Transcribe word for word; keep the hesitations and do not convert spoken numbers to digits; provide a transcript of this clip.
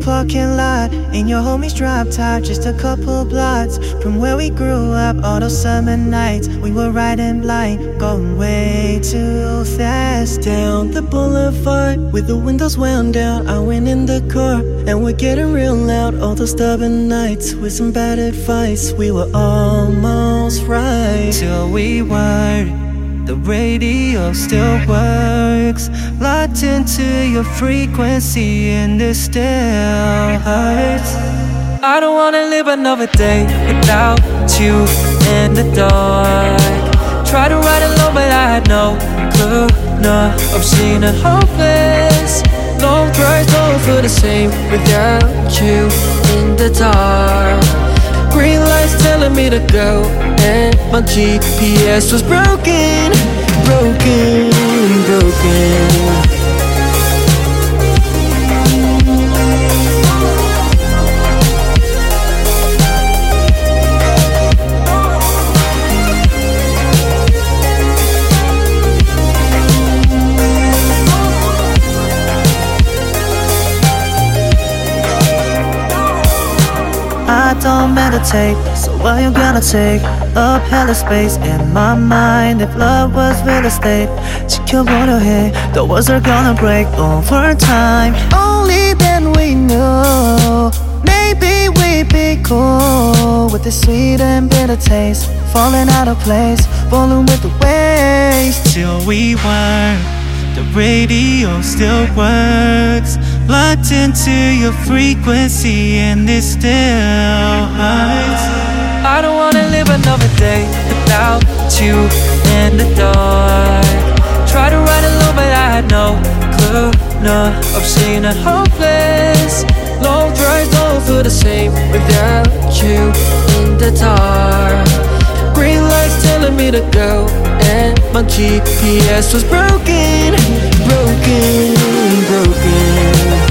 parking lot in your homie's drop top, just a couple blocks from where we grew up. All those summer nights we were riding blind, going way too fast down the boulevard with the windows wound down. I went in the car and we're getting real loud. All those stubborn nights with some bad advice, we were almost right till we weren't. The radio still works, locked into your frequency, and it still hurts. I don't wanna live another day without you in the dark. Try to ride alone but I had no clue, no, I'm seeing it hopeless. Long drives don't feel the same without you in the dark. Green lights telling me to go, and my G P S was broken, broken, broken. I don't meditate, so why you gonna take up hella space in my mind? If love was real estate, 지켜보려 해, the walls are gonna break over time. Only then we knew, maybe we'd be cool with this sweet and bitter taste, falling out of place, falling with the waves. Till we weren't. The radio still works, locked into your frequency, and it still hurts. I don't wanna live another day without you in the dark. Try to ride alone but I had no clue, no, I'm seeing it hopeless. Long drives don't feel the same without you in the dark. Green lights telling me to go, and my G P S was broken, broken, broken.